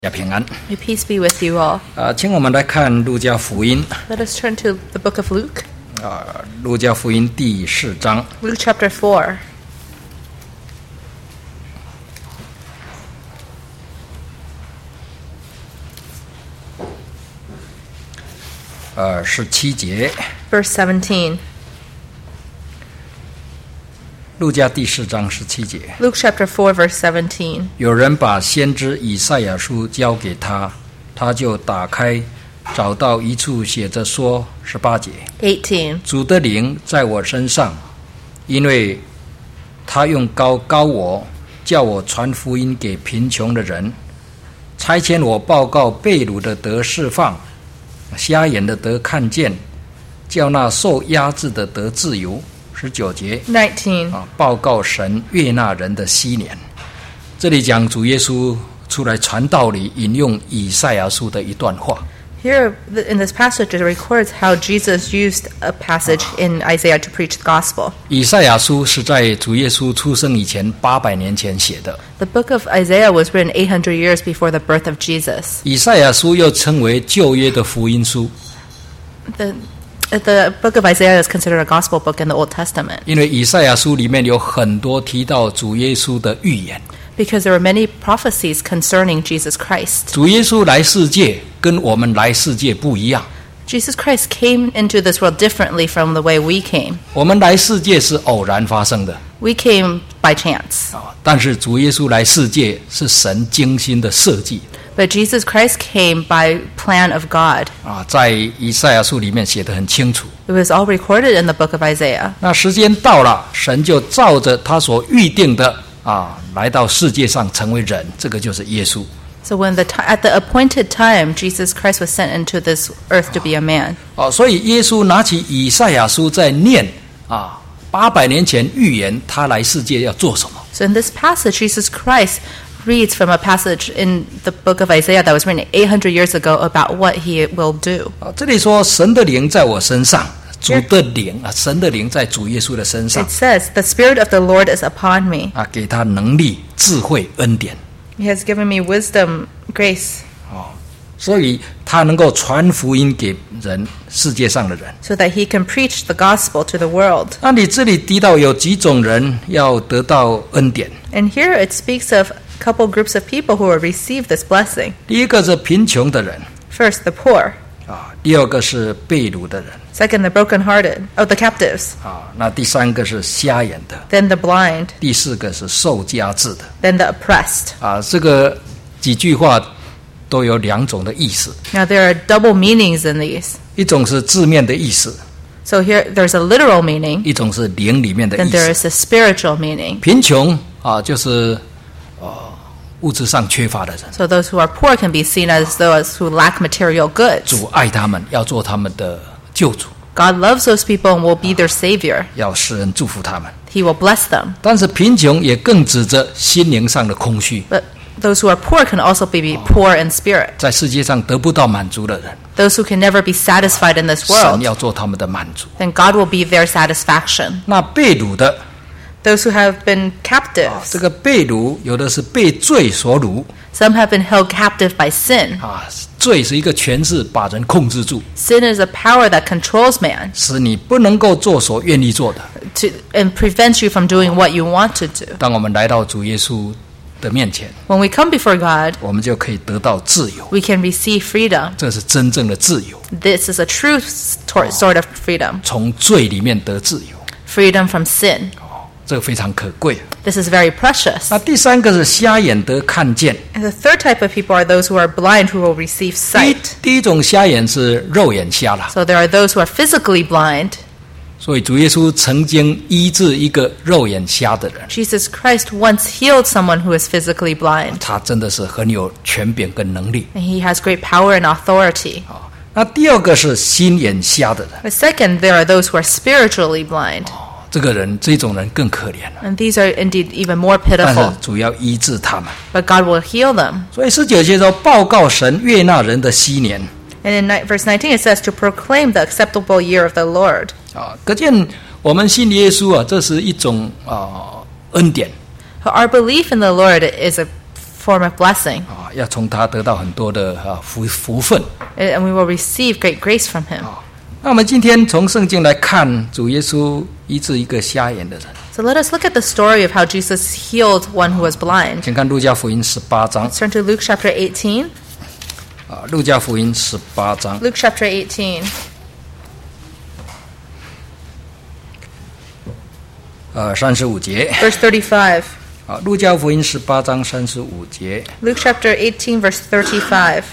大家平安。 May peace be with you all. 请我们来看路加福音 Let us turn to the book of Luke, 路加福音第4章 Luke chapter 4, 17节。 verse 17. 路加第4章17节， Luke chapter 4, verse 17. 有人把先知以赛亚书交给他，他就打开，找到一处写着说18节， 18. 主的灵在我身上，因为他用膏膏我，叫我传福音给贫穷的人，差遣我报告被掳的得释放，瞎眼的得看见，叫那受压制的得自由。19节 19. 报告神悦纳人的禧年。这里讲主耶稣出来传道理，引用以赛亚书的一段话。 Here in this passage it records how Jesus used a passage in Isaiah to preach the gospel. 以赛亚书是在主耶稣出生以前800年前写的。 The book of Isaiah was written 800 years before the birth of Jesus. 以赛亚书又称为旧约的福音书， The book of Isaiah is considered a gospel book in the Old Testament 因为以赛亚书里面有很多提到主耶稣的预言。 because there were many prophecies concerning Jesus Christ. 主耶稣来世界跟我们来世界不一样， Jesus Christ came into this world differently from the way we came. 我们来世界是偶然发生的， We came by chance. 但是主耶稣来世界是神精心的设计。 But Jesus Christ came by plan of God. 在以赛亚书里面写得很清楚。 It was all recorded in the book of Isaiah. 那时间到了，神就照着他所预定的来到世界上成为人，这个就是耶稣。 So when at the appointed time, Jesus Christ was sent into this earth to be a man. 所以耶稣拿起以赛亚书在念800年前预言他来世界要做什么。 So in this passage, Jesus Christ reads from a passage in the book of Isaiah that was written 800 years ago about what he will do. 这里说神的灵在我身上，主的灵神的灵在主耶稣的身上 It says, "The Spirit of the Lord is upon me. 给他能力、智慧、恩典， He has given me wisdom, grace, 所以他能够传福音给人，世界上的人。 so that he can preach the gospel to the world." 那你这里提到有几种人要得到恩典， And here it speaks of a couple groups of people who will receive this blessing. 第一个是贫穷的人 First, the poor. 第二个是被掳的人 Second, the brokenhearted, the captives. 那第三个是瞎眼的， Then the blind. 第四个是受压制的 Then the oppressed. 这个几句话都有2种的意思， Now there are double meanings in these. 一种是字面的意思， So here there's a literal meaning, 一种是灵里面的 then 意 there 思。 is a spiritual meaning. 贫穷就是物质上缺乏的人， So those who are poor can be seen as those who lack material goods. 主爱他们，要做他们的救主， God loves those people and will be their savior. 要施恩祝福他们。 He will bless them. 但是贫穷也更指着心灵上的空虚， But those who are poor can also be poor in spirit. 在世界上得不到满足的人， Those who can never be satisfied in this 神 world, 要做他们的满足。 then God will be their satisfaction. 那被掳的 Those who have been captives, 这个被掳，有的是被罪所掳 some have been held captive by sin. 罪是一个权势，把人控制住， Sin is a power that controls man 使你不能够做所愿意做的。 and prevents you from doing what you want to do. 当我们来到主耶稣的面前， When we come before God, 我们就可以得到自由， we can receive freedom. 这是真正的自由， This is a true sort of freedom. 从罪里面得自由， Freedom from sin. 这个非常可贵。 This is very precious. 那第三个是瞎眼得看见， And the third type of people are those who are blind who will receive sight. 第一种瞎眼是肉眼瞎了， So there are those who are physically blind. 所以主耶稣曾经医治一个肉眼瞎的人， Jesus Christ once healed someone who is physically blind. 他真的是很有权柄跟能力。 And he has great power and authority. 那第二个是心眼瞎的人， But second, there are those who are spiritually blind. 这种人更可怜了， And these are indeed even more 但是 pitiful. 主要医治他们。 But God will heal them. 所以19节说，报告神悦纳人的禧年。 And in verse 19 it says to proclaim the acceptable year of the Lord. 可见我们信耶稣这是一种恩典。 Our belief in the Lord is a form of blessing, 要从他得到很多的福分。 and we will receive great grace from him. 那我们今天从圣经来看，主耶稣医治一个瞎眼的人。 So let us look at the story of how Jesus healed one who was blind. 请看路加福音18章。 Let's turn to Luke chapter 18. 路加福音18章。 Luke chapter 18. 35节。 Verse 35. 路加福音18章35节。 Luke chapter 18, verse 35.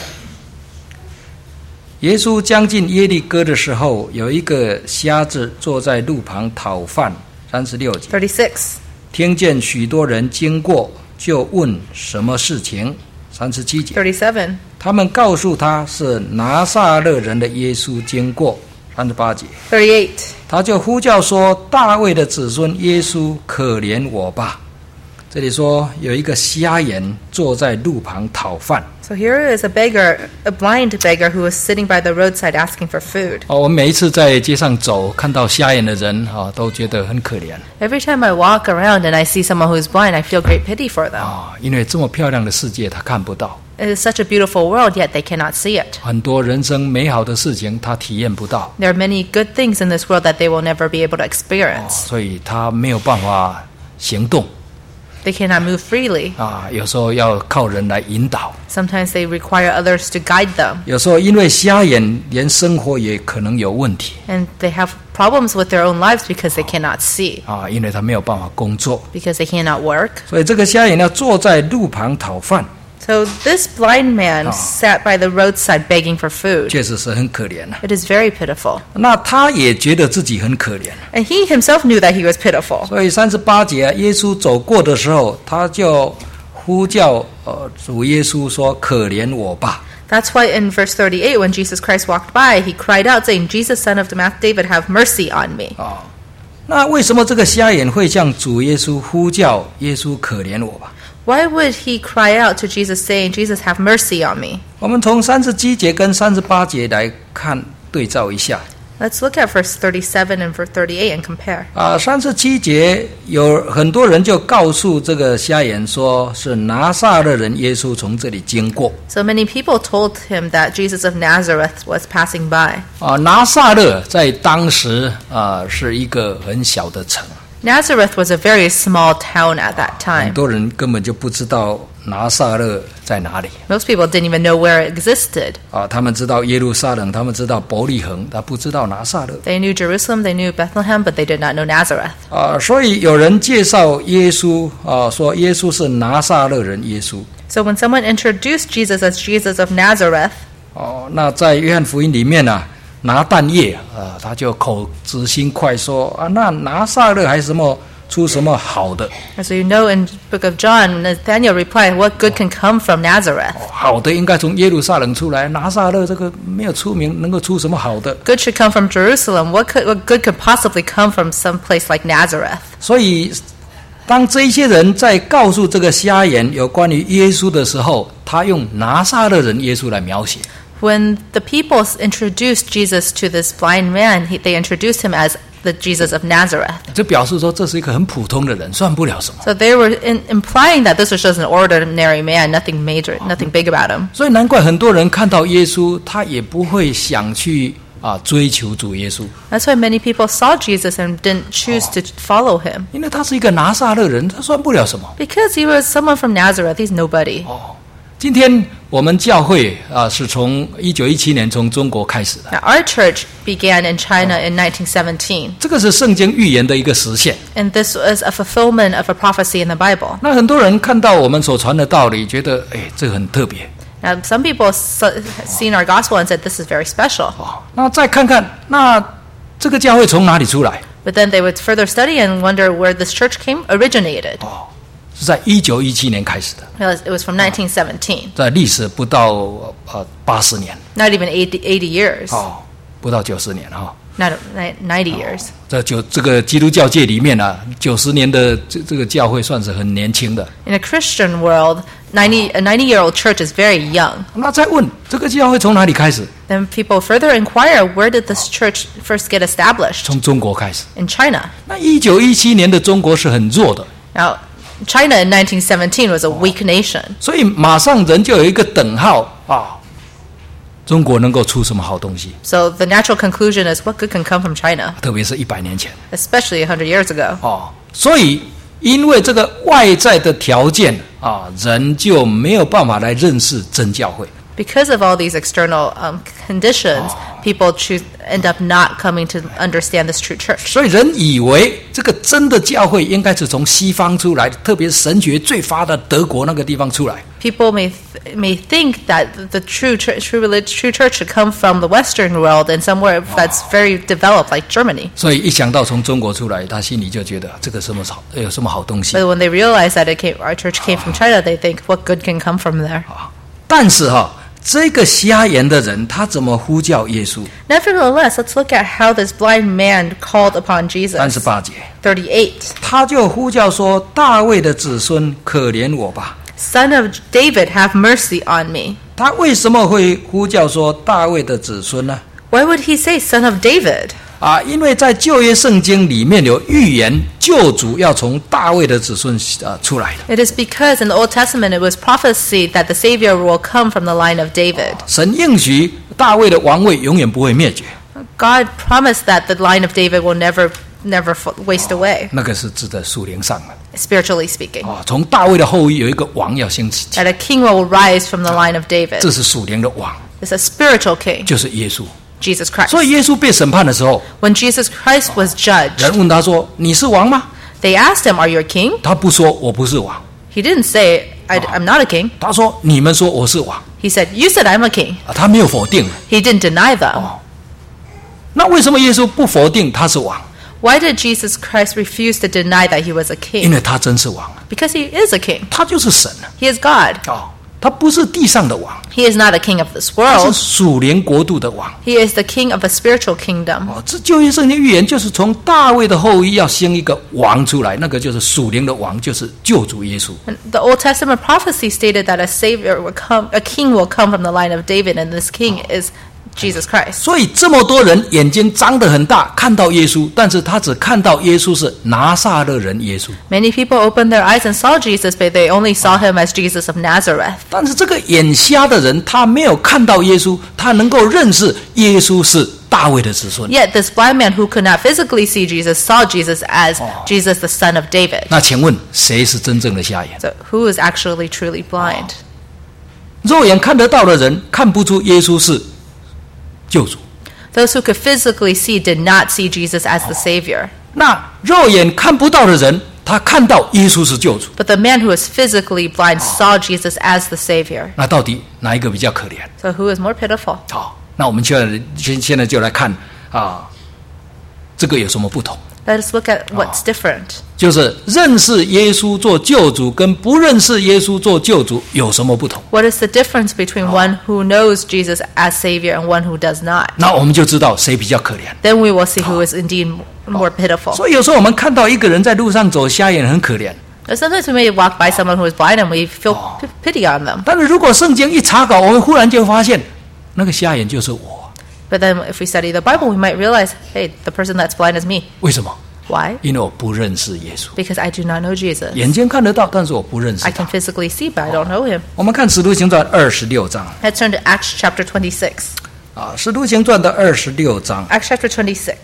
耶稣将近耶利哥的时候，有一个瞎子坐在路旁讨饭。36节。 36. 听见许多人经过，就问什么事情。37节。 37. 他们告诉他是拿撒勒人的耶稣经过。38节。 38. 他就呼叫说：“大卫的子孙耶稣，可怜我吧！”这里说有一个瞎眼坐在路旁讨饭。 So here is a beggar, a blind beggar who was sitting by the roadside asking for food. 我们每一次在街上走，看到瞎眼的人都觉得很可怜。 Every time I walk around and I see someone who is blind, I feel great pity for them. 因为这么漂亮的世界他看不到， It is such a beautiful world, yet they cannot see it. 很多人生美好的事情他体验不到， There are many good things in this world that they will never be able to experience. 所以他没有办法行动。 They cannot move freely. 有时候要靠人来引导， Sometimes they require others to guide them. 有时候因为瞎眼，连生活也可能有问题。 And they have problems with their own lives because they cannot see, 因为他没有办法工作， because they cannot work. 所以这个瞎眼要坐在路旁讨饭， So this blind man sat by the roadside begging for food. 确实是很可怜。 It is very pitiful. 那他也觉得自己很可怜， And he himself knew that he was pitiful. 所以38节耶稣走过的时候，他就呼叫主耶稣说：“可怜我吧。” That's why in verse 38, when Jesus Christ walked by, he cried out, saying, Jesus, son of David, have mercy on me. 那为什么这个瞎眼会向主耶稣呼叫耶稣可怜我吧？ Why would he cry out to Jesus, saying, Jesus, have mercy on me? 我们从37节跟38节来看对照一下。 Let's look at verse 37 and verse 38 and compare. 37节有很多人就告诉这个瞎眼说，是拿撒勒人耶稣从这里经过。 So many people told him that Jesus of Nazareth was passing by. 拿撒勒在当时是一个很小的城。 Nazareth was a very small town at that 很 time. 多人根本就不知道拿撒勒在哪里。 Most people didn't even know where it existed. 他们知道耶路撒冷，他们知道伯利恒，他不知道拿撒勒。 They knew Jerusalem, they knew Bethlehem, but they did not know Nazareth. 所以有人介绍耶稣说耶稣是拿撒勒人耶稣。 So when someone introduced Jesus as Jesus of Nazareth, 那在约翰福音里面拿但业他就口直心快说那拿撒勒还出什么好的？ as you know in the book of John, Nathanael replied, what good can come from Nazareth? 好的应该从耶路撒冷出来，拿撒勒这个没有出名，能够出什么好的？ Good should come from Jerusalem. What good could possibly come from some place like Nazareth? 所以当这一些人在告诉这个瞎眼有关于耶稣的时候，他用拿撒勒人耶稣来描写。 When the people introduced Jesus to this blind man, they introduced him as the Jesus of Nazareth. 这表示说这是一个很普通的人，算不了什么。 So they were implying that this was just an ordinary man, nothing major, nothing big about him. 所以难怪很多人看到耶稣，他也不会想去追求主耶稣。 That's why many people saw Jesus and didn't choose to follow him. 因为他是一个拿撒勒人，他算不了什么。 Because he was someone from Nazareth, he's nobody. 今天我们教会是从1917年从中国开始的。 Now, our church began in China in 1917. 这个是圣经预言的一个实现。 And this was a fulfillment of a prophecy in the Bible. 那很多人看到我们所传的道理，觉得这个很特别。 Now, some people seen our gospel and said this is very special. 那再看看，那这个教会从哪里出来？ But then they would further study and wonder where this church originated. 是在1917年开始的， It was from 1917. 在历史不到80年， Not even 80 years. 不到90年 Not 90 years. 这个基督教界里面90年的这个教会算是很年轻的。 In a Christian world, a 90-year-old church is very young. 那再问这个教会从哪里开始？ Then people further inquire, where did this church first get established? 从中国开始。 In China. 那1917年的中国是很弱的。 Now, China in 1917 was a weak nation. 所以马上人就有一个等号啊，中国能够出什么好东西？ So the natural conclusion is what good can come from China, 特别是100年前 especially 100 years ago. 哦，所以因为这个外在的条件啊，人就没有办法来认识真教会。 Because of all these external conditions, people end up not coming to understand this true church. 所以人以为这个真的教会应该是从西方出来的，特别是神学最发达的德国那个地方出来。 People may think that the true church should come from the Western world and somewhere that's very developed, like Germany. 所以一想到从中国出来，他心里就觉得这个有什么好东西。 But when they realize that our church came from China, they think, what good can come from there? 但是这个瞎眼的人他怎么呼叫耶稣？ Nevertheless, let's look at how this blind man called upon Jesus. 38节， 38. 他就呼叫说：“大卫的子孙，可怜我吧。” Son of David, have mercy on me. 他为什么会呼叫说大卫的子孙呢？ Why would he say son of David? 因为在旧约圣经里面有预言，救主要从大卫的子孙出来的。 It is because in the Old Testament it was prophesied that the Savior will come from the line of David. 神应许大卫的王位永远不会灭绝。 God promised that the line of David will never waste away, 那个是指的属灵上的。 spiritually speaking. 从大卫的后裔有一个王要兴起， That a king will rise from the line of David. 这是属灵的王， It's a spiritual king, 就是耶稣。 Jesus Christ. 所以耶稣被审判的时候， When Jesus Christ was judged, 人问他说：“你是王吗 they asked him, are you a king? 他不说我不是王， He didn't say, I'm not a king. 他说你们说我是王。 He said, you said I'm a king. 他没有否定。 He didn't deny them. 那为什么耶稣不否定他是王？ Why did Jesus Christ refuse to deny that he was a 因 king? 为他真是王， Because he is a king. 他就是神 He is God. 他不是地上的王， He is not a king of this 他是 world. 属灵国度的王。 He is the king of a spiritual kingdom. 这旧约圣经预言就是从大卫的后裔要兴一个王出来，那个就是属灵的王，就是救主耶稣。 And the Old Testament prophecy stated that a savior will come, a king will come from the line of David, and this king is Jesus Christ. 所以这么多人眼睛张得很大，看到耶稣，但是他只看到耶稣是拿撒勒人耶稣。 Many people opened their eyes and saw Jesus, but they only saw him as Jesus of Nazareth. 但是这个眼瞎的人，他没有看到耶稣，他能够认识耶稣是大卫的子孙。 Yet this blind man who could not physically see Jesus saw Jesus as Jesus, the son of David. 那请问谁是真正的瞎眼？ So who is actually truly blind? 肉眼看得到的人看不出耶稣是救主， Those who could physically see did not see Jesus as the Savior. 那肉眼看不到的人，他看到耶稣是救主。 But the man who is physically blind saw Jesus as the Savior. 那到底哪一个比较可怜？ So who is more pitiful? 好，那我们现在就来看这个有什么不同？ Let us look at what's different. 就是认识耶稣做救主跟不认识耶稣做救主有什么不同？ What is the difference between one who knows Jesus as Savior and one who does not? 那我们就知道谁比较可怜。 Then we will see who is indeed more pitiful. 所以有时候我们看到一个人在路上走，瞎眼很可怜。 Sometimes we may walk by someone who is blind and we feel pity on them. 但是如果圣经一查考，我们忽然就发现，那个瞎眼就是我。 But then if we study the Bible, we might realize, hey, the person that's blind is me. 为什么？ Why? 因为我不认识耶稣。 Because I do not know Jesus. 眼睛看得到，但是我不认识 I 他 can。physically see, but I don't know him. 我们看《使徒行传》26章 Let's turn to Acts chapter 26. 《使徒行传》的26章 Acts chapter 26.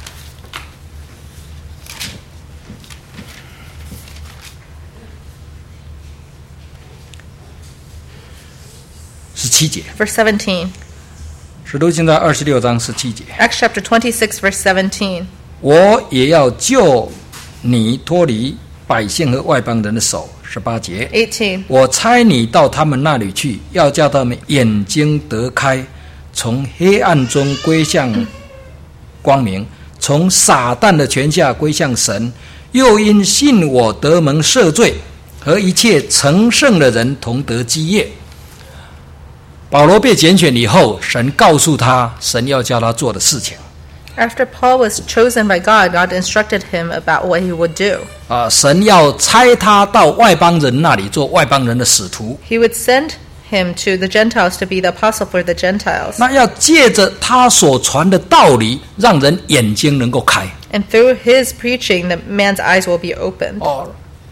17节， Verse 17. 《使徒行传》26章17节。 Acts chapter 26, verse 17. 我也要救你脱离百姓和外邦人的手。18节， 18. 我差你到他们那里去，要叫他们眼睛得开，从黑暗中归向光明，从撒旦的权下归向神，又因信我得蒙赦罪，和一切成圣的人同得基业。保罗被拣选以后，神告诉他，神要叫他做的事情。 After Paul was chosen by God, God instructed him about what he would do. 神要差他到外邦人那里做外邦人的使徒。 He would send him to the Gentiles to be the apostle for the Gentiles. 那要借着他所传的道理，让人眼睛能够开。 And through his preaching, the man's eyes will be opened.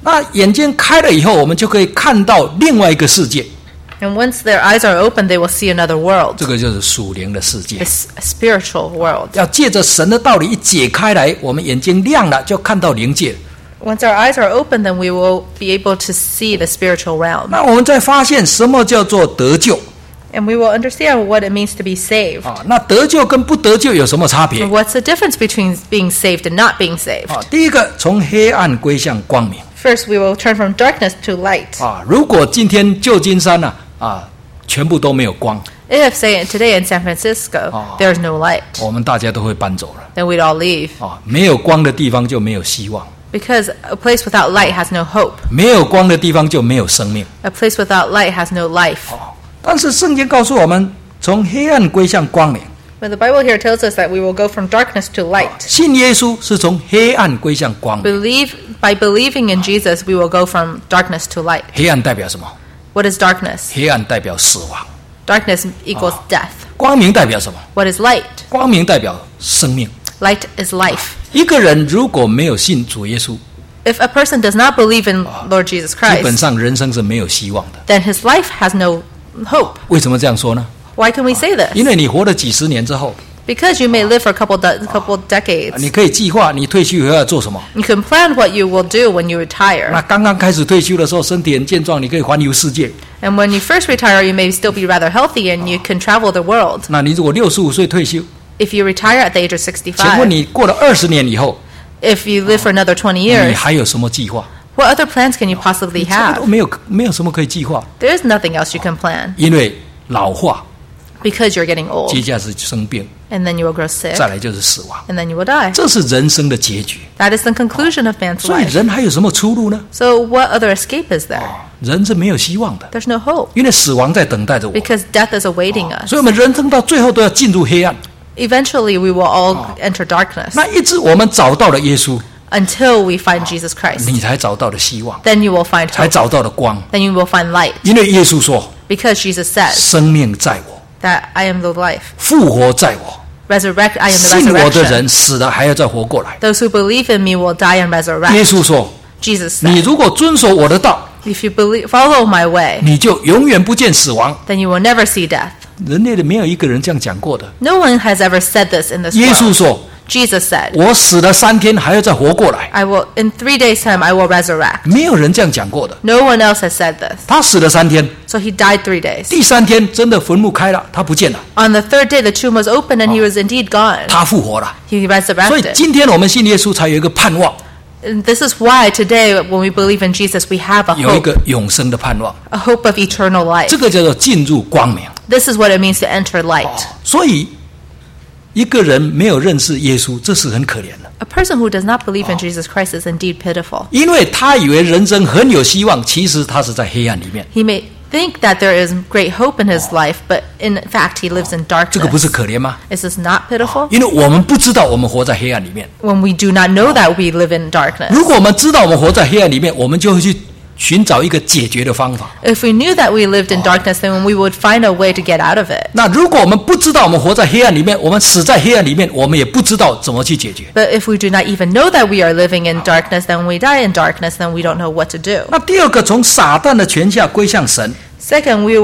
那眼睛开了以后，我们就可以看到另外一个世界， And once their eyes are open, they will see another world, 这个就是属灵的世界。 this spiritual world. 要借着神的道理一解开来，我们眼睛亮了，就看到灵界。 Once our eyes are open, then we will be able to see the spiritual realm. 那我们再发现什么叫做得救 And we will understand what it means to be saved. 啊？那得救跟不得救有什么差别 What's the difference between being saved and not being saved? 啊？第一个，从黑暗归向光明 First, we will turn from darkness to light. 啊。如果今天旧金山全部都没有光， If, say, today in San Francisco, there's no light, 我们大家都会搬走了 then we'd all leave. 啊。没有光的地方就没有希望， Because a place without light has no hope. 没有光的地方就没有生命。 A place without light has no life. 但是圣经告诉我们，从黑暗归向光明。 But the Bible here tells us that we will go from darkness to light. 信耶稣是从黑暗归向光明。 By believing in Jesus, we will go from darkness to light. 黑暗代表什么？ What is darkness? 黑暗代表死亡。 Darkness equals death. 光明代表什么？ What is light? 光明代表生命。 Light is life. 一个人如果没有信主耶稣， If a person does not believe in Lord Jesus 基本 Christ, 上人生是没有希望的。 then his life has no hope. 为什么这样说呢？ Why can we say 因 this? 为你活了几十年之后， Because you may live for a couple decades. 你可以计划你退休以后要做什么。 You can plan what you will do when you 那 retire. 刚刚开始退休的时候，身体很健壮，你可以环游世界。 And when you first retire, you may still be rather healthy and you can travel the world. 那你如果65岁退休， If you retire at the age of 请问 65, 你过了20年以后， if you live for another 20 你 years, 还有什么计划？ what other plans can you possibly 这个都 have? 没有什么可以计划， There is nothing else you can plan 因为老化， because you're getting old. 接下来是生病， And then you will grow sick. 再来就是死亡， And then you will die. 这是人生的结局。 That is the conclusion of man's 所以 life. 人还有什么出路呢？ So what other escape is there? 人是没有希望的， There's no hope 因为死亡在等待着我。 because death is awaiting us. 所以我们人生到最后都要进入黑暗。 Eventually, we will all enter darkness 那一直我们找到了耶稣， until we find Jesus Christ. 你才找到了希望， Then you will find 才 hope. 找到了光。 Then you will find light 因为耶稣说 because Jesus：“ says 生命在我， that I am the life. 复活在我。 Resurrect, I am the 信我的 resurrection. 人死了还要再活过来。 Those who believe in me will die and 耶 resurrect. 稣说： Jesus 你 said, 如果遵守我的道， if you follow my way, 你就永远不见死亡。 then you will never see death. 人类的没有一个人这样讲过的。 No one has ever said this in this 耶稣 world. 说： Jesus said, 我死了3天还要再活过来。 I will, in 3 days' time, I will resurrect. 没有人这样讲过的。 No one else has said this. 他死了3天， So he died 3 days. 第3天真的坟墓开了，他不见了， On the 3rd day, the tomb was open and he was indeed gone. 他复活了。 He 所以 resurrected. 今天我们信耶稣才有一个盼望， And this is why today, when we believe in Jesus, we have a 有一 hope, 个永生的盼望。 a hope of eternal life. 这个叫做进入光明。 This is what it means to enter light. 所以一个人没有认识耶稣，这是很可怜的， A person who does not believe in Jesus Christ is indeed pitiful. 因为他以为人生很有希望，其实他是在黑暗里面。 He may think that there is great hope in his life, but in fact, he lives in 这个不是 darkness. 可怜吗？ Is this not pitiful? 因为我们不知道我们活在黑暗里面。 When we do not know that we live in darkness. 如果我们知道我们活在黑暗里面，我们就会去寻找一个解决的方法。 If we knew that we lived in darkness, then we would find a way to get out of it. 那如果我们不知道我们活在黑暗里面，我们死在黑暗里面，我们也不知道怎么去解决。 But if we do not even know that we are living in darkness, then we die in darkness, then we don't know what to do. 那第二个，从撒旦的权下归向神。 Second, we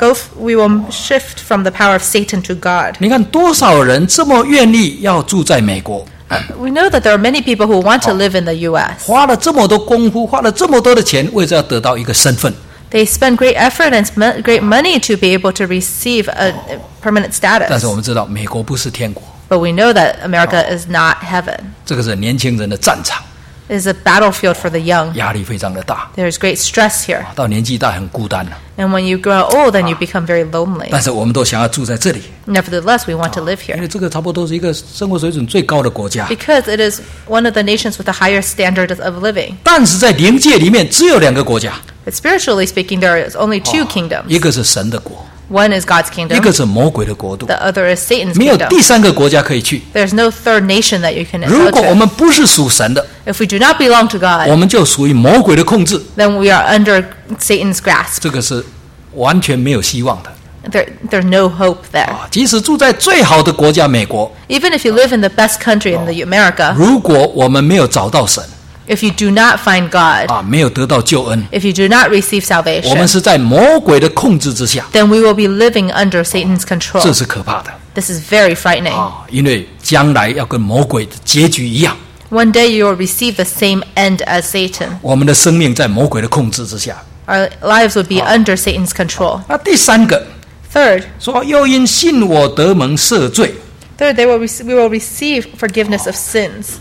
will shift from the power of Satan to God. 你看多少人这么愿意要住在美国， We know that there are many people who want to live in the U.S. 花了这么多功夫，花了这么多的钱，为了要得到一个身份。 They spend great effort and great money to be able to receive a permanent 但是我 status. 们知道，美国不是天国， But we know that America is not heaven. 这个是年轻人的战场， It is a battlefield for the young. 压力非常的大， There is great stress here. 到年纪大很孤单了。 And when you grow old, then you become very lonely. 但是我们都想要住在这里， Nevertheless, we want to live 因 here. 为这个差不多是一个生活水准最高的国家。 Because it is one of the nations with the highest standards of living. 但是在灵界里面，只有2个国家， But spiritually speaking, there is only 2 kingdoms. 一个是神的国， One is God's 一 kingdom. 个是魔鬼的国度， The other is Satan's 没有 kingdom. 第3个国家可以去。 There's no third nation that you can 如 go 果我 to. 们不是属神的， If we do not belong to 我 God, 们就属于魔鬼的控制， then we are under Satan's grasp. 这个是完全没有希望的。 There's no hope there. 即使住在最好的国家美国， Even if you live in the best country in the America, 如果我们没有找到神， If you do not find God, 没有得到救恩， if you do not receive 我们 salvation, 是在魔鬼的控制之下， then we will be living under Satan's control. 这是可怕的 This is very frightening. 因为将来要跟魔鬼的结局一样， One day you will receive the same end as Satan. 我们的生命在魔鬼的控制之下。 Our lives will be under Satan's control. 那第三个 Third, 说，又因信我得蒙赦罪。 we will receive forgiveness of sins.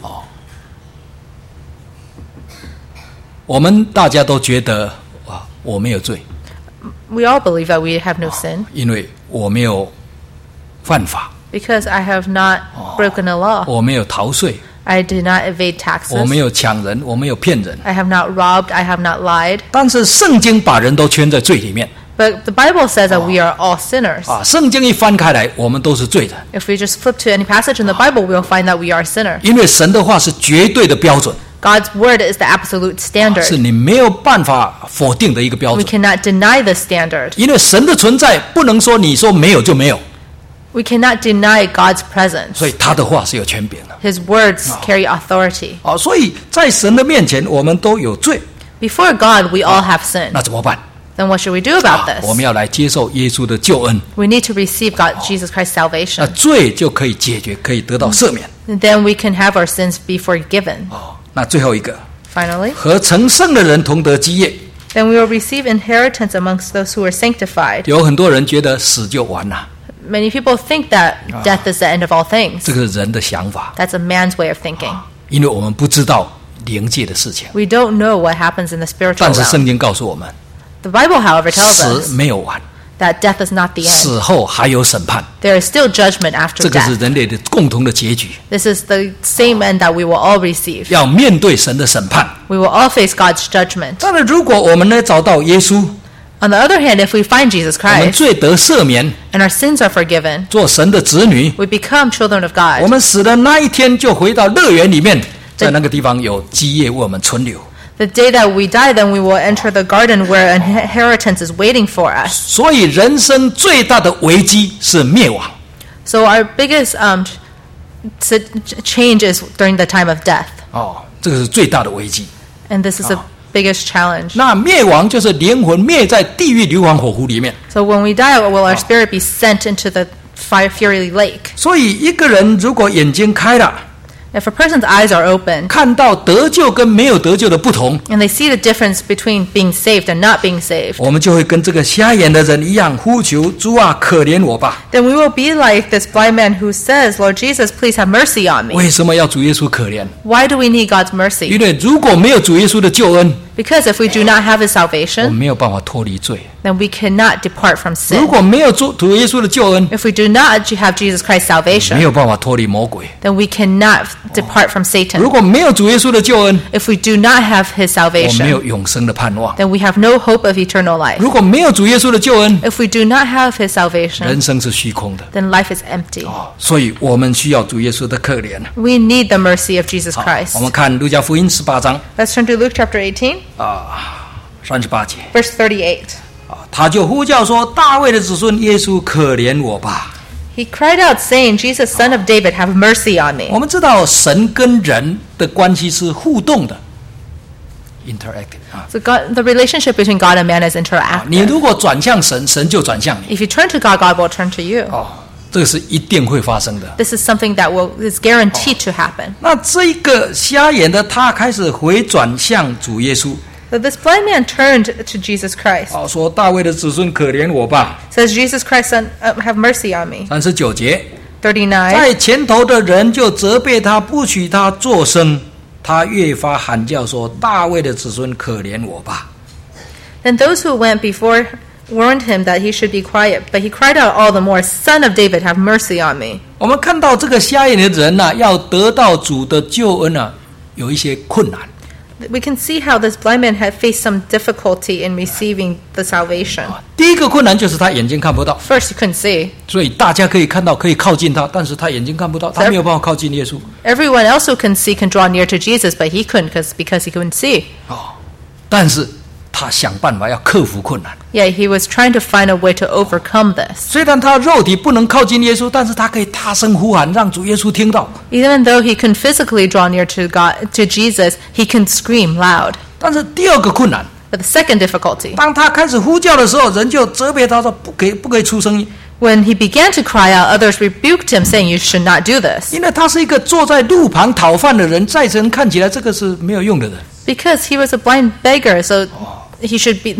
我们大家都觉得我没有罪， We all believe that we have no sin 因为我没有犯法， because I have not broken a law. 我没有逃税， I did not evade 我没 taxes. 有抢人，我没有骗人。 I have not robbed. I have not lied. 但是圣经把人都圈在罪里面 But the Bible says that we are all sinners. 圣经一翻开来，我们都是罪人， If we just flip to any passage in the Bible, we will find that we are sinners. 因为神的话是绝对的标准， God's word is the absolute 是 standard. 你没有办法否定的一个标 We 准。 cannot deny the standard. 因为神的存在不能说你说没有就没有， We cannot deny God's presence. 所以他的话是有权柄的。 His words carry authority. 所以在神的面前，我们都有罪， Before God, we all have sin. 那怎么办？ Then what should we do about this? 我们要来接受耶稣的救恩， We need to receive Jesus Christ's 那 salvation. 罪就可以解决，可以得到赦免。 And then we can have our sins be forgiven. 那最后一个， Finally, 和成圣的人同得基业。 then we will receive inheritance amongst those who are sanctified. 有很多人觉得死就完了， Many people think that death is the end of all things. 这个是人的想法， That's a man's way of thinking. 因为我们不知道灵界的事情。 We don't know what happens in the spiritual 但是 realm. 圣经告诉我们， The Bible, however, tells 死 us 没有完， that death is not the end. 死后还有审判， There is still judgment after 这个是 death. 人类的共同的结局， This is the same end that we will all receive. 要面对神的审判。 We will all face God's judgment. 但是如果我们呢找到耶稣， On the other hand, if we find Jesus 我们 Christ 罪得赦免， and our sins are forgiven, 做神的子女， we become children of 我 God. 们死的那一天就回到乐园里面，在那个地方有基业为我们存留。 The day that we die, then we will enter the garden where inheritance is waiting for us. 所以人生最大的危机是灭亡。 So our biggest change is during the time of death. 这个是最大的危机。 And this is the biggest challenge. 那灭亡就是灵魂灭在地狱硫磺火湖里面。 So when we die, will our spirit be sent into the fiery lake? 所以一个人如果眼睛开了， If a person's eyes are open 看到得救跟没有得救的不同， and they see the difference between being saved and not being saved, 我们就会跟这个瞎眼的人一样呼求主啊，可怜我吧。 then we will be like this blind man who says, Lord Jesus, please have mercy on me. 为什么要主耶稣可怜？ Why do we need God's 因 mercy? 为如果没有主耶稣的救恩， Because if we do not have his 我们 salvation, 没有办法脱离罪。 then we cannot depart from 如 sin. 果没有主耶稣的救恩， If we do not have Jesus Christ's 没 salvation, 有办法脱离魔鬼。 then we cannot depart from 如 Satan. 果没有主耶稣的救恩， If we do not have his 我们没有 salvation, 永生的盼望。 then we have no hope of eternal life. 如果没有主耶稣的救恩， If we do not have his salvation, 人生是虚空的。 then life is empty. 所以我们需要主耶稣的可怜。 We need the mercy of Jesus 我 Christ. 们看路加福音18章 Let's turn to Luke chapter 18, 38节， verse 38. 他就呼叫说：“大卫的子孙耶稣，可怜我吧。” He cried out, saying, Jesus, son of David, have mercy on me. 我们知道神跟人的关系是互动的 ，interactive So the relationship between God and man is 你 interactive. 如果转向神，神就转向你。 If you turn to God, God will turn to you. 这个是一定会发生的。 This is something that is guaranteed to happen. 那这个瞎眼的他开始回转向主耶稣， So this blind man turned to Jesus Christ. 说：“大卫的子孙，可怜我吧。 Says, Jesus Christ, son, have mercy on me. ”39节， 39. 在前头的人就责备他，不许他作声。他越发喊叫说：“大卫的子孙，可怜我吧。” Then those who went before warned him that he should be quiet, but he cried out all the more, Son of David, have mercy on me. 我们看到这个瞎眼的人要得到主的救恩有一些困难。 We can see how this blind man had faced some difficulty in receiving the salvation. 第一个困难就是他眼睛看不到， First, he couldn't see. 所以大家可以看到，可以靠近他，但是他眼睛看不到，他没有办法靠近耶稣。 Everyone else who can see can draw near to Jesus, but he couldn't because he couldn't see. 但是他想办法要克服困难。 Yet he was trying to find a way to overcome this. 虽然他肉体不能靠近耶稣，但是他可以大声呼喊，让主耶稣听到。 Even though he couldn't physically draw near to God, to Jesus, he can scream loud. 但是第二个困难， But the second difficulty, 当他开始呼叫的时候，人就责备他说不可以出声音， when he began to cry out, others rebuked him, saying, "You should not do this." 因为他是一个坐在路旁讨饭的人，在人看起来这个是没有用的人， Because he was a blind beggar, so he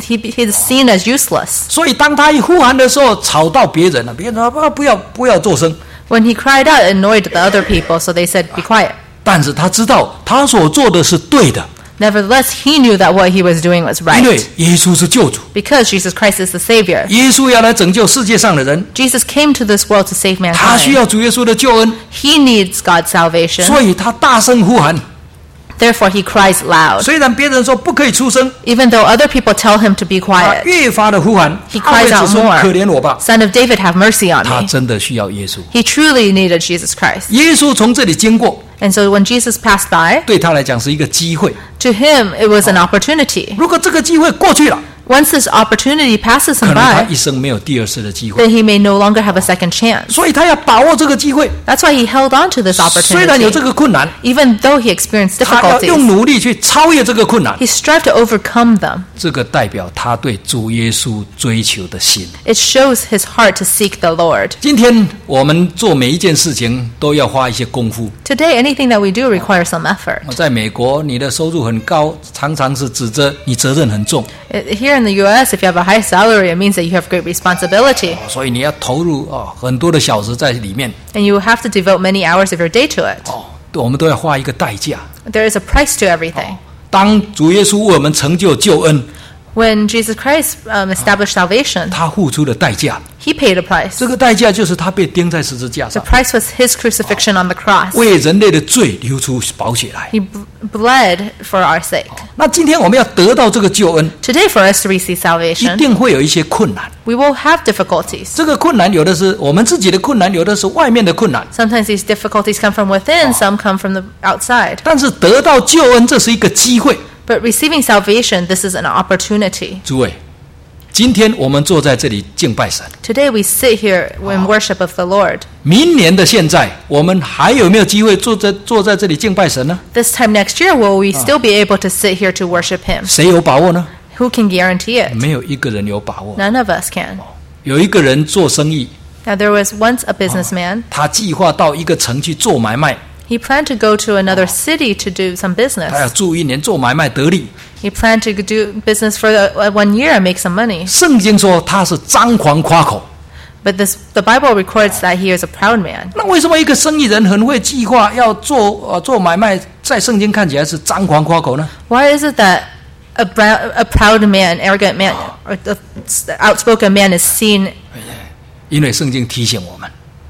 is seen as useless. 所以当他一呼喊的时候，吵到别人了，别人说不要作声。 When he cried out, it annoyed the other people, so they said, "Be quiet." 但是他知道他所做的是对的， Nevertheless, he knew that what he was doing was 因为 right. 耶稣是救主， Because Jesus Christ is the Savior. 耶稣要来拯救世界上的人， Jesus came to this world to save 他需 mankind. 要主耶稣的救恩， He needs God's salvation. 所以他大声呼喊。 Therefore, he cries loud. 虽然别人说不可以出声， Even though other people tell him to be 他 quiet. 越发的呼喊， He 他为 cries 子 out 孙 more. 可怜我吧， Son of David, have mercy on 他 me. 真的需要耶稣。 He truly needed Jesus Christ. 耶稣从这里经过， And so when Jesus passed by, 对他来讲是一个机会。 to him it was an opportunity. 如果这个机会过去了， Once this opportunity passes 可 him 能他 by, 一生没有第二次的机会。 then he may no longer have a second chance. 所以他要把握这个机会。 That's why he held on to this 虽然有这 opportunity. 个困难， Even though he experienced 他要用 difficulties, 努力去超越这个困难。 he strived to overcome them. 这个代表他对主耶稣追求的心。 It shows his heart to seek the Lord. 今天我们做每一件事情都要花一些功夫。 Today, anything that we do requires some effort. 在美国，你的收入很高，常常是指着你责任很重， Here in the U.S., if you have a high salary, it means that you have great responsibility. 所以你要投入很多的小时在里面。 And you have to devote many hours of your day to it. 我们都要花一个代价。 There is a price to everything. 当主耶稣为我们成就救恩， When Jesus Christ established salvation, 他付出的代价， he paid a price. 这个代价就是他被钉在十字架 The 上， price was his crucifixion on the cross. 为人类的罪流出宝血来。 He bled for our sake. 那今天我们要得到这个救恩， Today, for us to receive 一 salvation, 定会有一些困难。 we will have difficulties. 这个困难有的是我们自己的困难，有的是外面的困难。 Sometimes these difficulties come from within, some come from the outside. 但是得到救恩，这是一个机会。 But receiving salvation, this is an opportunity. 诸位，今天我们坐在这里敬拜神， Today, we sit here in worship of the Lord. 明年的现在，我们还有没有机会坐在这里敬拜神呢？ This time next year, will we still be able to sit here to worship Him? 谁有把握呢？ Who can guarantee it? 没有一个人有把握。 None of us can. 有一个人做生意， Now, there was once a businessman. 他计划到一个城去做买卖， He planned to go to another city to do some 他要 business. 住1年做买卖得利。 He planned to do business for 1 year and make some money. 圣经说他是张狂夸口。 But the Bible records that he is a proud man. 那为什么一个生意人很会计划要做买卖，在圣经看起来是张狂夸口呢？ Why is it that a proud man, arrogant man, or the outspoken man is seen 因为圣经提醒我们，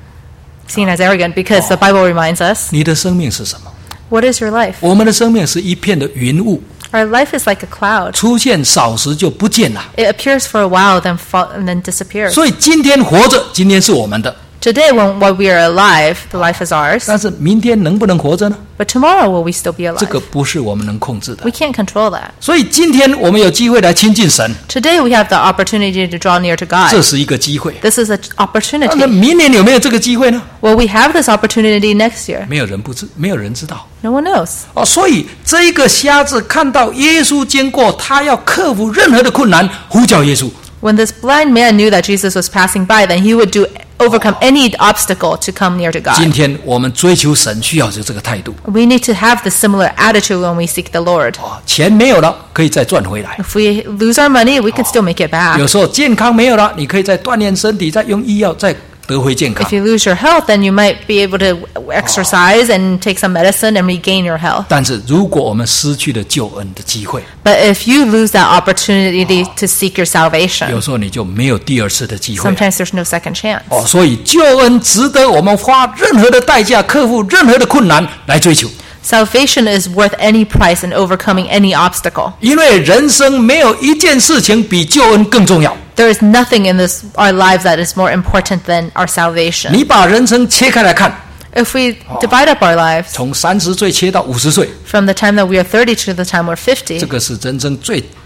as arrogant? Because the Bible reminds us, 你的生命是什么？ what is your life? 我们的生命是一片的云雾， Our life is like a cloud. 出现少时就不见了。 It appears for a while, then and then disappears. 所以今天活着，今天是我们的， Today, while we are alive, the life is ours. 但是明天能不能活着呢？ But tomorrow, will we still be 这个 alive? 不是我们能控制的 We。can't control that. 所以今天我们有机会来亲近神， Today, we have the opportunity to draw near to 这 God. 是一个机会。 This is an 但是 opportunity. 明年有没有这个机会呢？ Will we have this opportunity next year? 没有人知道。 No one knows. 所以这一个瞎子看到耶稣经过，他要克服任何的困难，呼叫耶稣。 When this blind man knew that Jesus was passing by, then he would overcome any obstacle to come near to 今 God. 天我们追求神需要有这个态度。 We need to have this similar attitude when we seek the Lord. 钱没有了，可以再赚回来。 If we lose our money, we can still make it back. 有时候健康没有了，你可以再锻炼身体，再用医药再得回健康 If。you lose your health, then you might be able to exercise and take some medicine and regain your health. 但是如果我们失去了救恩的机会， But if you lose that opportunity to seek your 有 salvation, 时候你就没有第二次的机会。 sometimes there's no second chance. 所以救恩值得我们花任何的代价，克服任何的困难来追求。 Salvation is worth any price in overcoming any obstacle. 因为人生没有一件事情比救恩更重要。 There is nothing in our lives that is more important than our salvation. 你把人生切开来看， If we divide up our lives 从30岁切到50岁， from the time that we are 30 to the time we're 这 50, 个是人生最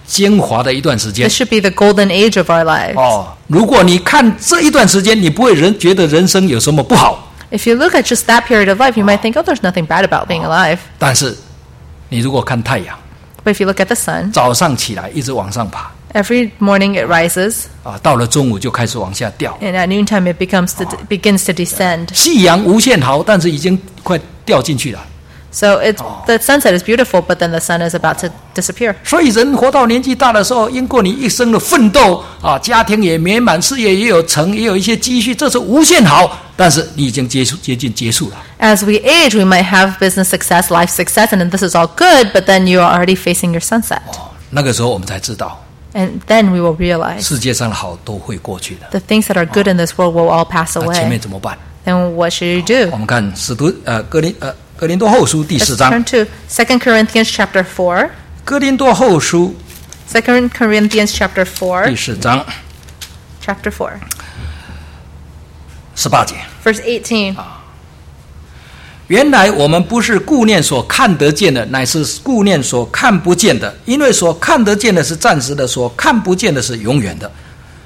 精华的一段时间 This should be the golden age of our lives. 哦。如果你看这一段时间，你不会觉得人生有什么不好。 If you look at just that period of life, you might think, oh, there's nothing bad about being alive. 但是你如果看太阳， But if you look at the sun, 早上起来一直往上爬 every morning it rises, 啊，到了中午就开始往下掉。 and at noontime it begins to descend. 夕阳无限好，但是已经快掉进去了。 So the sunset is beautiful, but then the sun is about to disappear. 所以人活到年纪大的时候，经过你一生的奋斗啊，家庭也美满，事业也有成，也有一些积蓄，这是无限好。但是你已经接近结束了。 As we age, we might have business success, life success, and this is all good, but then you are already facing your sunset. 那个时候我们才知道， And then we will realize 世界上的好都会过去的。 the things that are good in this world will all pass 那前面 away. 怎么办？ Then what should you do? 我们看哥林多后书第4 Let's 章。 turn to 2 Corinthians chapter 4. 哥林多后书 2 Corinthians chapter 第 4, 4章 chapter 4, 18节。 verse 18. 原来我们不是顾念所看得见的，乃是顾念所看不见的。因为所看得见的是暂时的，所看不见的是永远的。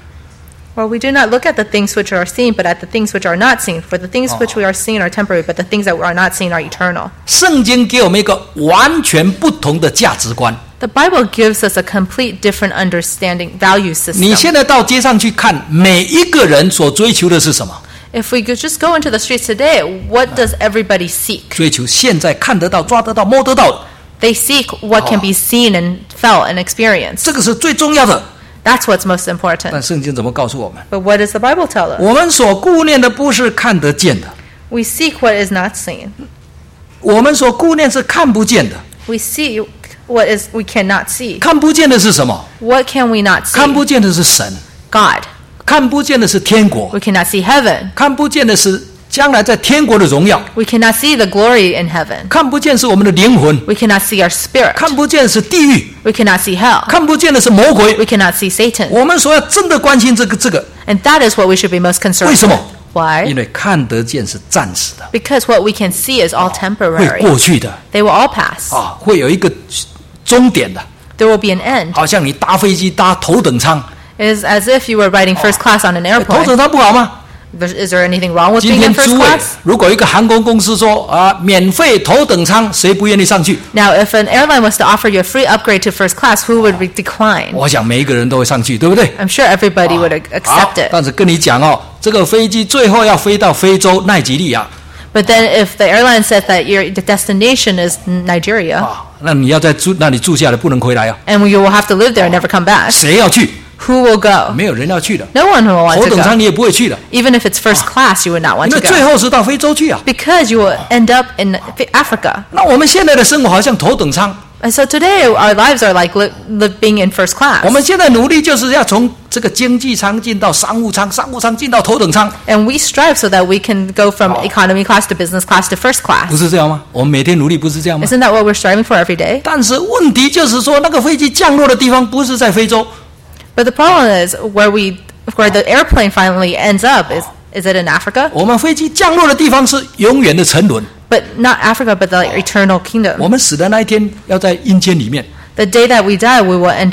For we do not look at the things which are seen, but at the things which are not seen. For the things which we are seeing are temporary, but the things that are not seen are eternal. 圣经给我们一个完全不同的价值观。 The Bible gives us a complete different understanding, value 你 system. 现在到街上去看，每一个人所追求的是什么？ If we could just go into the streets today, what does everybody seek? 追求现在看得到、抓得到、摸得到的， They seek what can be seen and felt and experienced. 这个是最重要的。 That's what's most 但 important. 圣经怎么告诉我们？ But what does the Bible tell us? 我们所顾念的不是看得见的， We seek what is not seen. 我们所顾念是看不见的。 We see what is we cannot see. 看不见的是什么？ What can we not 看不 see? 见的是神， God. 看不见的是天国， We cannot see heaven. 看不见的是将来在天国的荣耀， We cannot see the glory in heaven. 看不见是我们的灵魂， We cannot see our spirit. 看不见的是地狱， We cannot see hell. 看不见的是魔鬼。 We cannot see Satan. 我们所要真的关心这个， And that is what we should be most concerned 为什么？ with. 因 Why? 为看得见是暂时的， Because what we can see is all 会 temporary. 过去的 They will all pass. 啊，会有一个终点的。 There will be an end. 好像你搭飞机搭头等舱， It is as if you were riding first class on an 头 airplane. 等舱不好吗？ Is there anything wrong with 今 being 天 in first 诸位 class? 如果一个航空公司说啊，免费头等舱，谁不愿意上去？ Now, if an airline was to offer you a free upgrade to first class, who would decline? 我想每一个人都会上去，对不对？ I'm sure everybody would 好 accept it. 但是跟你讲哦，这个飞机最后要飞到非洲奈及利亚 But then if the airline says that the destination is Nigeria, 啊，那你要在那里住下来，不能回来哦。 and you will have to live there and never come back, 谁要去？ who will go? 没有人要去的， No one will want 头 to 等舱 go. 你也不会去的， Even if it's first class, you would not want 因 to 为最 go. 后是到非洲去啊。 Because you will end up in Africa. 那我们现在的生活好像头等舱， And so today, our lives are like being in first 我 class. 们现在努力就是要从这个经济舱进到商务舱，商务舱进到头等舱， And we strive so that we can go from economy class to business class to first 不 class. 是这样吗？我们每天努力不是这样吗？ Isn't that what we're striving for every day? 但是问题就是说，那个飞机降落的地方不是在非洲， But the problem is where the airplane finally ends up is it in Africa? 我们飞机降落的地方是永远的沉沦。 But not Africa, but the eternal kingdom. 我们死的那一天要在阴间里面， The day that we die, we will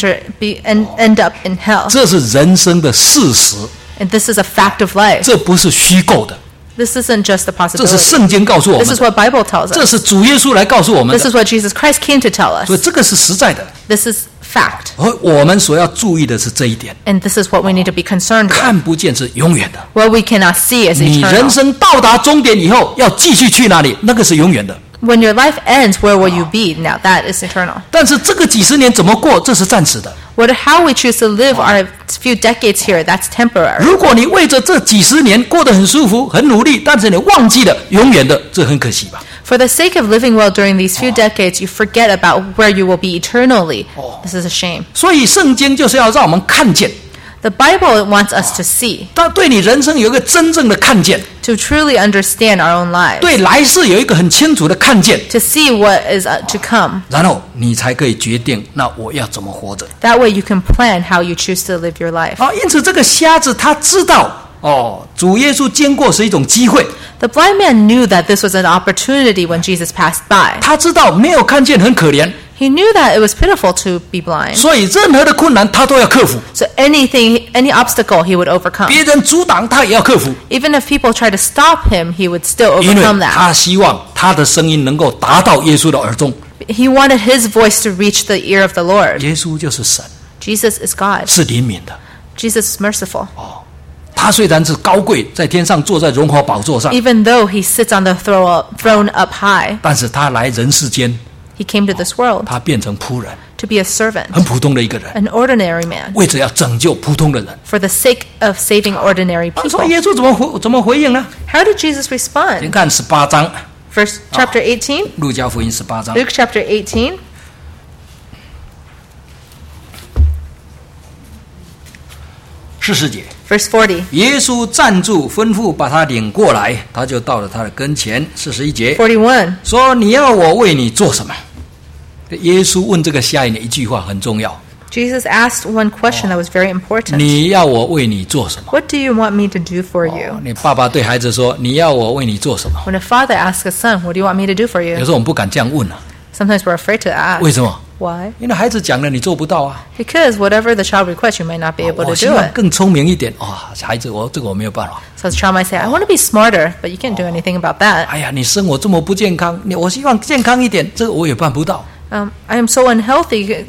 end up in hell. 这是人生的事实， And this is a fact of life. 这不是虚构的， This isn't just a 这是 possibility. 圣经告诉我 This 们 is 的， what Bible tells 这 us. 是主耶稣来告诉我们 This 的， is what Jesus Christ came to tell 所以 us. 这个是实在的。 This is fact. 而我们所要注意的是这一点， And this is what we need to be concerned with. 看不见是永远的。 What we cannot see is 你人 eternal. 生到达终点以后，要继续去哪里？那个是永远的。 When your life ends, where will you be? Now that is eternal. 但是这个几十年怎么过，这是暂时的。 How we choose to live our few decades here, that's temporary. 如果你为着这几十年过得很舒服、很努力，但是你忘记了永远的，这很可惜吧？ For the sake of living well during these few decades, you forget about where you will be eternally. This is a shame. 所以圣经就是要让我们看见， The Bible wants us to see, 但对你人生有一个真正的看见， to truly understand our own lives, 对来世有一个很清楚的看见， to see what is to come. 然后你才可以决定，那我要怎么活着 That way you can plan how you choose to live your life. 啊？因此，这个瞎子他知道哦，主耶稣经过是一种机会， The blind man knew that this was an opportunity when Jesus passed by. 他知道没有看见很可怜， He knew that it was pitiful to be blind. 所以任何的困难他都要克服， So any obstacle he would overcome. 别人阻挡他也要克服， Even if people try to stop him, he would still 因为 overcome that. 他希望他的声音能够达到耶稣的耳中。 He wanted his voice to reach the ear of the Lord. 耶稣就是神， Jesus is God. 是怜悯的。 Jesus is merciful. 他虽然是高贵，在天上坐在荣华宝座上， Even though he sits on the throne up high, 但是他来人世间， he came to this world 他变成仆人， to be a servant, 很普通的一个人， an ordinary man, 为着要拯救普通的人。 for the sake of saving ordinary 所 people. 以耶稣怎么回应呢？ How did Jesus 请 respond? 看18章， Chapter 18, 路加福音18章 Luke chapter 18, 40节。 verse 40. 耶稣站住，吩咐把他领过来，他就到了他的跟前。41节 41. 说：“你要我为你做什么？”耶稣问这个瞎眼的一句话很重要： Jesus asked one question that was very important. 你要我为你做什么？ What do you want me to do for you? 你爸爸对孩子说：“你要我为你做什么 When a father asks a son, what do you want me to do for？” 有 you? 时候我们不敢这样问啊， Sometimes we're afraid to ask. 为什么？ Why? 因为孩子讲了你做不到啊。 Because whatever the child requests, you might not be able 我 to 希 do 望 it. 更聪明一点孩子，这个我没有办法。 So the child might say, I want to be smarter, but you can't do anything about that. 哎呀，你生我这么不健康，我希望健康一点，这个我也办不到。 I am so unhealthy,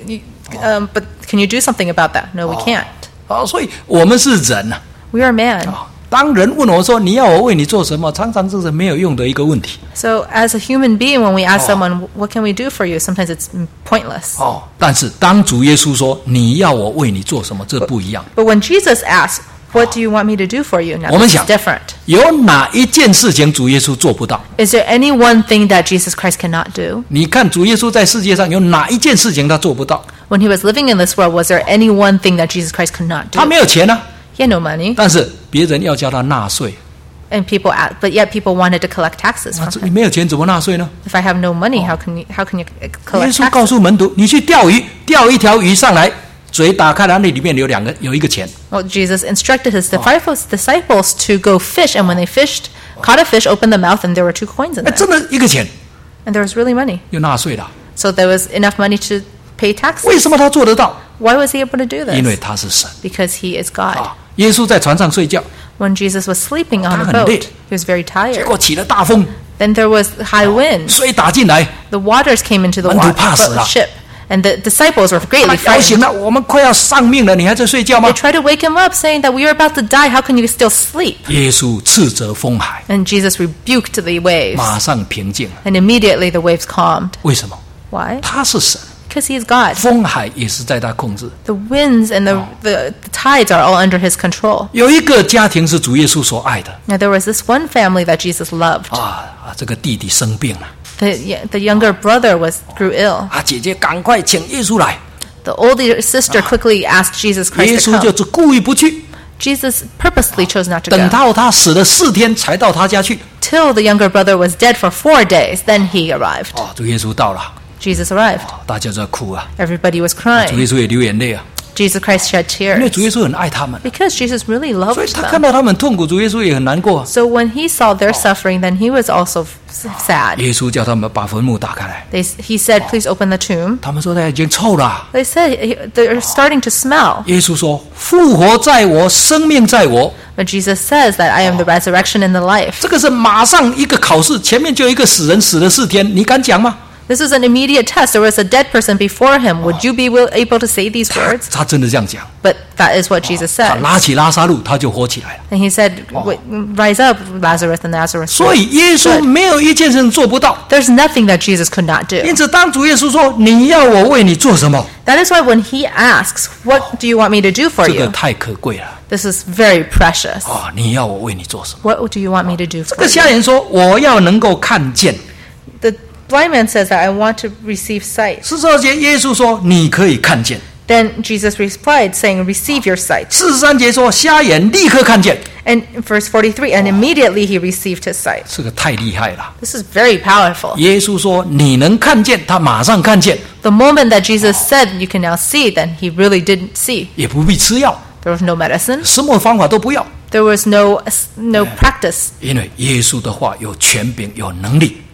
but can you do something about that? No, we can't. 所以我们是人呐、 We are man. 当人问我说你要我为你做什么，常常这是没有用的一个问题。 So as a human being, when we ask someone, what can we do for you? Sometimes it's pointless. 但是当主耶稣说你要我为你做什么，这不一样。 But when Jesus asks, what do you want me to do for you? Now 我们 this 想 is different. 有哪一件事情主耶稣做不到？ Is there any one thing that Jesus Christ cannot do? 你看主耶稣在世界上有哪一件事情他做不到？ When he was living in this world, was there any one thing that Jesus Christ could not 他 do? 没有钱啊， He had no money, 但是别人要叫他纳税， and but yet people wanted to collect taxes from 你 him. 没有钱怎么纳税呢？ If I have no money, how can you 耶 collect 稣告 taxes? 诉门徒，你去钓鱼，钓一条鱼上来，嘴打开，那里面有一个钱。 Well, Jesus instructed his disciples to go fish, and when they caught a fish, opened the mouth, and there were 2 coins in 哎， there, 真的一个钱， and there was really money. 又纳税了。 So there was enough money to pay taxes. 为什么他做得到？ Why was he able to do 因为 this? 他是神 Because he is God. 耶稣在船上睡觉， When Jesus was sleeping on the 他很 boat, 累。 he was very 结 tired. 果起了大风， Then there was high winds. 水打进来， The waters came into the 门徒怕死了。 ship, and the disciples were 他 greatly 摇醒 frightened. 了，我们快要丧命了，你还在睡觉吗 They？ tried to wake him up, saying that we are about to die. How can you still sleep? 耶稣斥责风海， And Jesus rebuked the waves, 马上平静。 and immediately the waves calmed. 为什么？ Why? 他是神， Because he is God. 风海也是在他控制。 The winds and the tides are all under his control. 有一个家庭是主耶稣所爱的 Now there was this one family that Jesus loved. 这个弟弟生病了 The younger brother grew ill. 姐姐赶快请耶稣来， The older sister quickly asked Jesus 耶 Christ to 稣就 come. 只故意不去， Jesus purposely chose not to 等 go. 到他死了4天才到他家去。 Till the younger brother was dead for 4 days, then he arrived. 主耶稣到了， Jesus arrived. 大家都在哭啊， Everybody was 主 crying. 耶稣也流眼泪啊， Jesus Christ shed 因为 tears. 主耶稣很爱他们， Because Jesus really 所以 loved 他看 them. 到他们痛苦，主耶稣也很难过。 So when he saw their suffering, then he was also sad. 耶稣叫他们把坟墓打开来， He said, please open the tomb. 他们说他已经臭了。 They said they're starting to smell. 耶稣说：“复活在我，生命在我。 But Jesus says that I am the resurrection and the life. ” 这个是马上一个考试，前面就有一个死人死了4天，你敢讲吗？ This is an immediate test. There was a dead person before him. Would you be able to say these words? 他真的这样讲， But that is what Jesus 他 said. 拉起拉撒路，他就活起来了。 And he said, rise up, Lazarus, and Lazarus. 所以耶稣没有一件事情做不到。 There's nothing that Jesus could not do. 因此，当主耶稣说：“你要我为你做什么 That is why when he asks, what do you want me to do？” for 这个 you? 太可贵了 This is very precious. 你要我为你做什么？ What do you want me to do 这 for 个 you? 瞎眼说：“我要能够看见。 The blind man says that I want to receive sight. 42节，耶稣说：“你可以看见。 Then Jesus replied, saying, receive your sight. 43节说：“瞎眼立刻看见。 And verse 43, and immediately he received his sight. ” 这个太厉害了。 This is very powerful. 耶稣说：“你能看见。”他马上看见， The moment that Jesus said you can now see, then he really didn't see. 也不必吃药， There was no medicine. 什么方法都不要， There was no practice. 因为耶稣的话有权柄、有能力。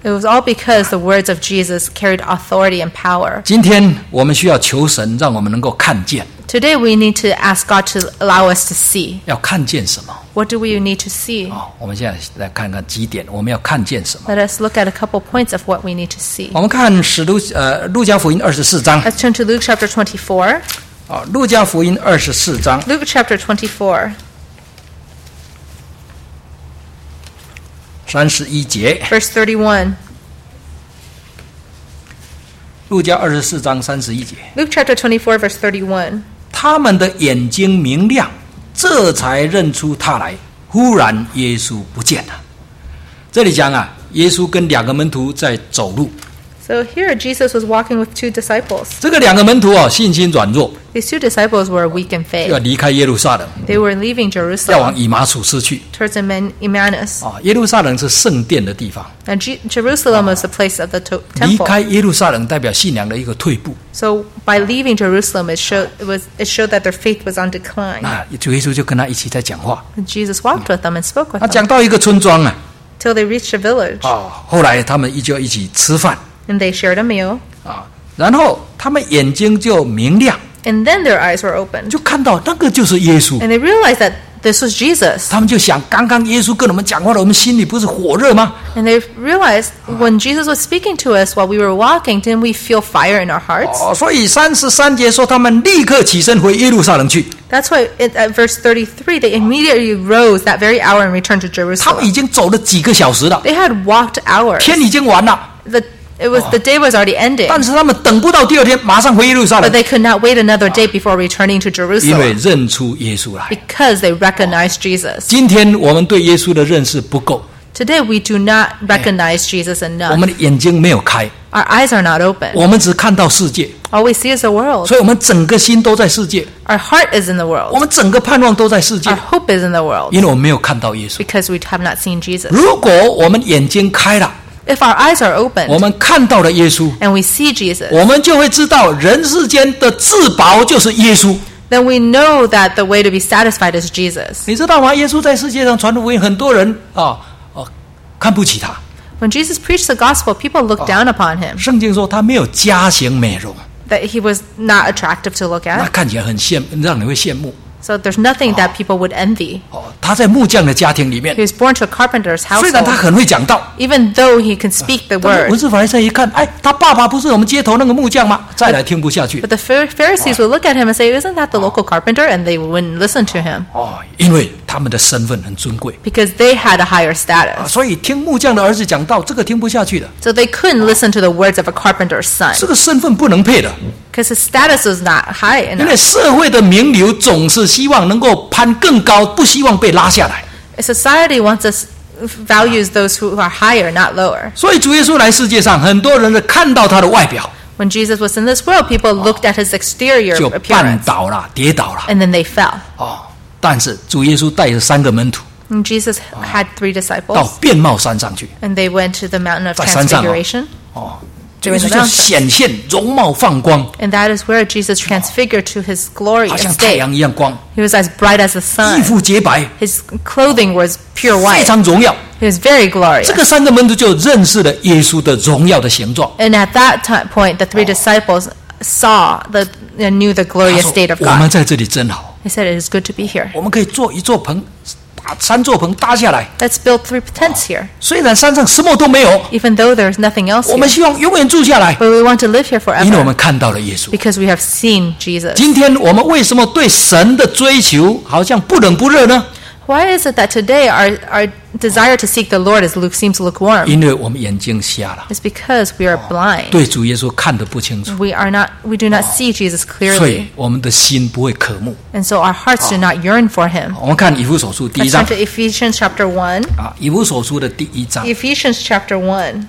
It was all because the words of Jesus carried authority and power. 今天我们需要求神，让我们能够看见。 Today we need to ask God to allow us to see. 要看见什么？ What do we need to see? 我们现在来看看几点，我们要看见什么？ Let us look at a couple points of what we need to see. 我们看路加福音24章。 Let's turn to Luke chapter 24. 路加福音24章 Luke chapter 24, 31节。 verse 31. 路加24章31节。 Luke chapter 24, verse 31. 他们的眼睛明亮，这才认出他来。忽然耶稣不见了。这里讲耶稣跟2个门徒在走路。 So here Jesus was walking with 2 disciples. 这个2个门徒信心软弱， These 2 disciples were weak in 要 faith. 离开耶路撒冷， They were leaving 要往 Jerusalem 以马楚斯去。 towards Emmaus. 耶路撒冷是圣殿的地方， And Jerusalem was the place of the 离 temple. 开耶路撒冷代表信仰的一个退步。 So by leaving Jerusalem, it showed that their faith was on decline. 主耶稣就跟他一起在讲话。 And Jesus walked with them and spoke with 他 them 讲到一个村庄 till they reached a village. 后来他们就一起吃饭 And they shared a meal. 然后他们眼睛就明亮， And then their eyes were opened. 就看到那个就是耶稣。 And they realized that this was Jesus. 他们就想，刚刚耶稣跟我们讲话了，我们心里不是火热吗？ And they realized when Jesus was speaking to us while we were walking, didn't we feel fire in our hearts? 所以33节说，他们立刻起身回耶路撒冷去。 That's why at verse 33, they immediately rose that very hour and returned to 他们已 Jerusalem. 经走了几个小时了， They had walked hours. 天已经完了， The day was already ending. 但是他们等不到第2天，马上回耶路撒 But 冷， they could not wait another day before returning to 因为 Jerusalem 认出耶稣来。 because they recognized Jesus. 今天我们对耶稣的认识不够， Today, we do not recognize Jesus 我 enough. 们的眼睛没有开， Our eyes are not open. 我们只看到世界， All we see is the world. 所以我们整个心都在世界， Our heart is in the 我 world. 们整个盼望都在世界 Our，hope is in the world 因为我们没有看到耶稣。 because we have not seen Jesus. 如果我们眼睛开了， If our eyes are 我 open 们看到了耶稣， and we see Jesus, 我们就会知道人世间的至宝就是耶稣。 then we know that the way to be satisfied is Jesus. 你知道吗？耶稣在世界上传福音，很多人看不起他。 When Jesus preached the gospel, people looked down upon him, 圣经说他没有家型美容， that he was not attractive to look 那 at. 看起来很让你会羡慕。 So there's nothing that people would envy. 他在木匠的家庭里面 He，was born to a carpenter's 虽然他 household. 很会讲道， Even though he can speak the 但是 word, 文士法利赛一看，他爸爸不是我们街头那个木匠吗？再来听不下去 but the Pharisees would look at him and say, "Isn't that the local carpenter?" And they wouldn't listen to him 因为他们的身份很尊贵 because they had a higher status. 所以听木匠的儿子讲道，这个听不下去的， So they couldn't listen to the words of a carpenter's son 这个身份不能配的， because his status was not high 因为 enough. 社会的名流总是希望能够攀更高，不希望被拉下来。 Society values those who are higher, not lower. 所以主耶稣来世界上，很多人是看到他的外表 When Jesus was in this world, people looked at his exterior 就绊 appearance 倒了、跌倒了 and then they fell. 但是主耶稣带着3个门徒 And Jesus had 3 到 disciples 变貌山上去， and they went to the mountain of 在山上 transfiguration. 主耶稣就显现容貌放光， And that is where Jesus transfigured to his 好 glorious 像太 state. 阳一样光， He was as bright as the 衣 sun. 服洁白， His clothing was pure 非 white. 常荣耀。 He was very 这 glorious. 个3个门徒就认识了耶稣的荣耀的形状。 And at that point, the 3 disciples saw and knew the 他 glorious 说 state of 我们 God. 在这里真好， He said, "It is good to be here. 我们可以做一座棚，把3座棚搭下来。 Let's build 3 tents here. 虽然山上什么都没有， Even though there's nothing else 我们 here, 希望永远住下来， but we want to live here 因为我 forever 们看到了耶稣。 because we have seen Jesus." 今天我们为什么对神的追求好像不冷不热呢？ Why is it that today our desire to seek the Lord seems lukewarm? 因为我们眼睛瞎了， It's because we are blind. 对主耶稣看得不清楚， We do not see Jesus 所以 clearly, 我们的心不会渴慕。 and so our hearts do not yearn for Him. 我们看以弗所书第1 Let's 章 turn to Ephesians chapter 1. 以弗所书的第1章 Ephesians chapter 1.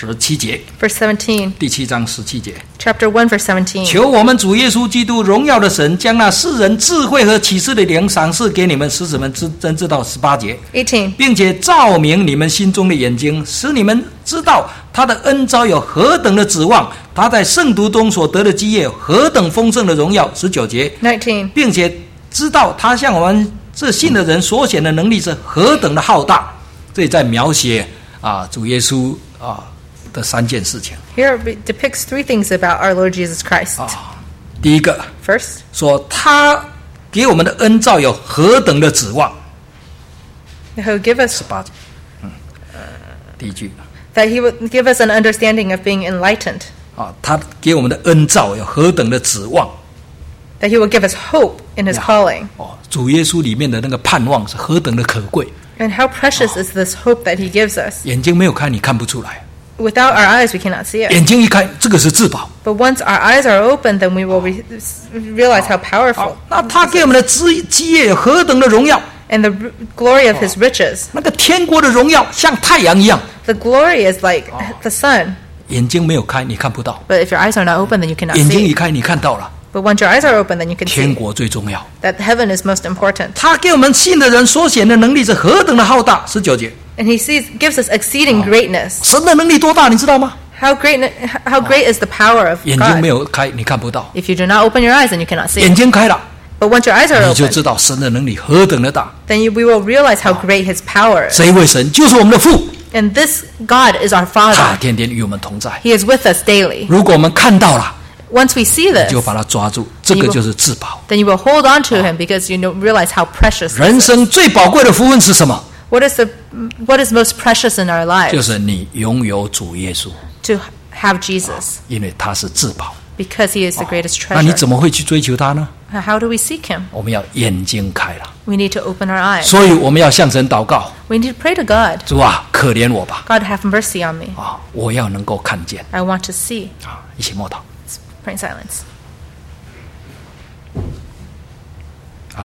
17节， Verse 17, 第7章17节。 chapter 1, verse 17. 求我们主耶稣基督荣耀的神，将那世人智慧和启示的灵赏赐给你们，使你们真知道。18节， 18, 并且照明你们心中的眼睛，使你们知道他的恩召有何等的指望，他在圣徒中所得的基业何等丰盛的荣耀。19节， 19, 并且知道他向我们这信的人所显的能力是何等的浩大。这里在描写主耶稣的3件事情。 Here it depicts 3 things about our Lord Jesus Christ. 第一个 First, 说他给我们的恩召有何等的指望。 that He will give us 18节，第一句 that He will give us an understanding of being enlightened. 他给我们的恩召有何等的指望。 That He will give us hope in His calling. 主耶稣里面的那个盼望是何等的可贵。 And how precious is this hope that He gives us? 眼睛没有开，你看不出来。 Without our eyes, we cannot see it. 眼睛一开，这个是至宝。 But once our eyes are open, then we will realize how powerful. 那他给我们的基业有何等的荣耀。 And the glory of His riches. 那个天国的荣耀像太阳一样。 The glory is like the sun. 眼睛没有开，你看不到。 But if your eyes are not open, then you cannot 眼睛 see. 一开，你看到了。 But once your eyes are open, then you can 天 see 国最重要。 that heaven is most important. 他给我们信的人所显的能力是何等的浩大。19节， And He gives us exceeding greatness. 神的能力多大，你知道吗？ How great is the power of 眼睛没 God? 有开，你看不到。 If you do not open your eyes, then you cannot see. 眼睛开了， But once your eyes are 你就 open, 知道神的能力何等的大。 then we will realize how great His power is. 这一位神就是我们的父， And this God is our 他 Father. 天天与我们同在。 He is with us daily. 如果我们看到了， Once we see this, 就把它抓住，这个就是至宝。 then you will hold on to Him because you realize how precious 人 this is. 生最宝贵的福分是什么？ What is most precious in our 就 lives? 是你拥有主耶稣， To have Jesus, 因为他是至宝。 because He is the greatest 那你 treasure. 怎么会去追求他呢？ How do we seek Him? 我们要眼睛开了， We need to open our eyes. 所以我们要向神祷告： We need to pray to God. 主啊，可怜我吧！ God, have mercy on me. 我要能够看见。 I want to see. 一起默祷。 Pray in silence.